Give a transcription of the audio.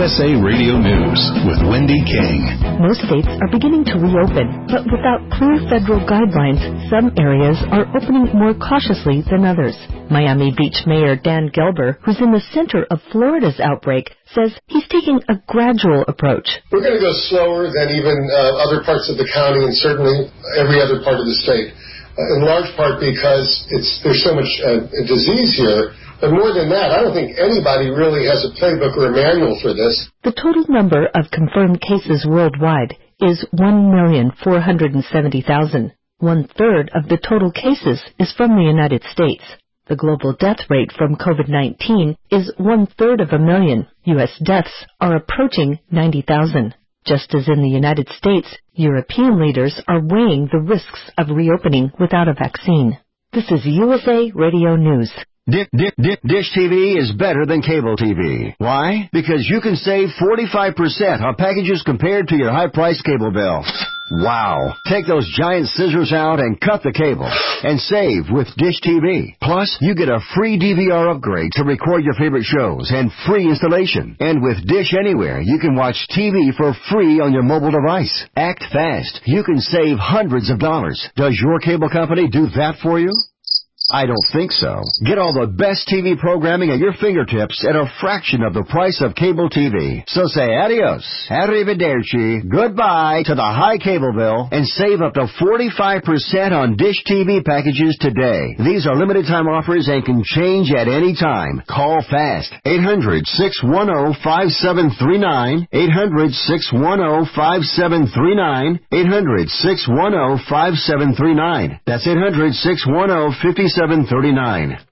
USA Radio News with Wendy King. Most states are beginning to reopen, but without clear federal guidelines, some areas are opening more cautiously than others. Miami Beach Mayor Dan Gelber, who's in the center of Florida's outbreak, says he's taking a gradual approach. We're going to go slower than even other parts of the county and certainly every other part of the state, in large part because there's so much disease here. But more than that, I don't think anybody really has a playbook or a manual for this. The total number of confirmed cases worldwide is 1,470,000. 1/3 of the total cases is from the United States. The global death rate from COVID-19 is 1/3 of a million. U.S. deaths are approaching 90,000. Just as in the United States, European leaders are weighing the risks of reopening without a vaccine. This is USA Radio News. Dish TV is better than cable TV. Why? Because you can save 45% on packages compared to your high-priced cable bill. Wow. Take those giant scissors out and cut the cable and save with Dish TV. Plus, you get a free DVR upgrade to record your favorite shows and free installation. And with Dish Anywhere, you can watch TV for free on your mobile device. Act fast. You can save hundreds of dollars. Does your cable company do that for you? I don't think so. Get all the best TV programming at your fingertips at a fraction of the price of cable TV. So say adios, arrivederci, goodbye to the high cable bill and save up to 45% on Dish TV packages today. These are limited time offers and can change at any time. Call fast. 800-610-5739. 800-610-5739. 800-610-5739. That's 800-610-5739.